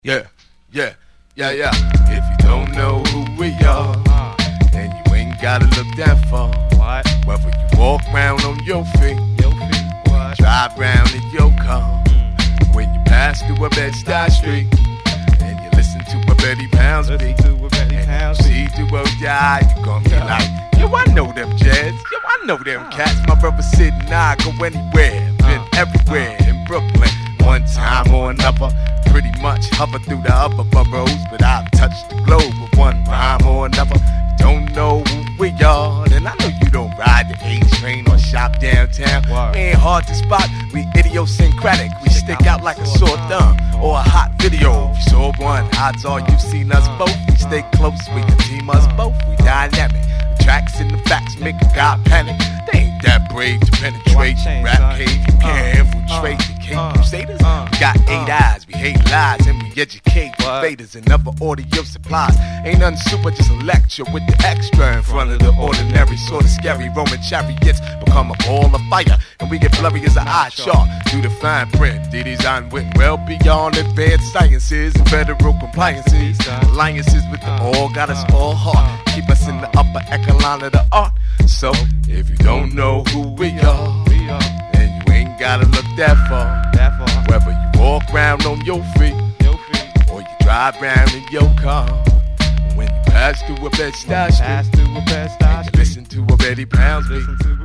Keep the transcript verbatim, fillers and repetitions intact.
Yeah, yeah, yeah, yeah. If you don't know who we are, then you ain't gotta look that far. What? Whether you walk round on your feet, Your feet. What? drive round in your car, Mm. when you pass through a Bed-Stuy street, and you listen to a Betty Pounds beat, Listen to what Betty and Pounds you see through your eye, you gon' be like, yo, I know them jazz, yo, I know them cats. My brother Sid and I go anywhere, been everywhere in Brooklyn, one time or another. Pretty much hover through the upper boroughs, but I've touched the globe with one rhyme or another. Don't know who we are, and I know you don't ride the A train or shop downtown. Word. We ain't hard to spot, we idiosyncratic. We stick out like a sore thumb or a hot video. If you saw one, odds are you've seen us both. We stay close, we can team us both. We dynamic. The tracks and the facts make a guy panic. They ain't that brave to penetrate the rap cave. You can't infiltrate the cave crusaders. We got eight eyes, we hate lies, and we educate invaders and other audio supplies. Ain't nothing super, just a lecture with the extra in front of the ordinary. Sort of scary Roman chariots become a ball of fire, and we get blurry as an eye chart through the fine print. The design went well beyond advanced sciences and federal compliances. Alliances with the all got us all hard, keep us in the upper echelon of the art. So if you don't know who we are, We are then you ain't gotta look that far. that far. Whether you walk round on your feet Your feet. or you drive round in your car, when you pass through a Bed-Stuy Pass street, through a Bed-Stuy and you street. listen to a Betty Pounds beat, Listen to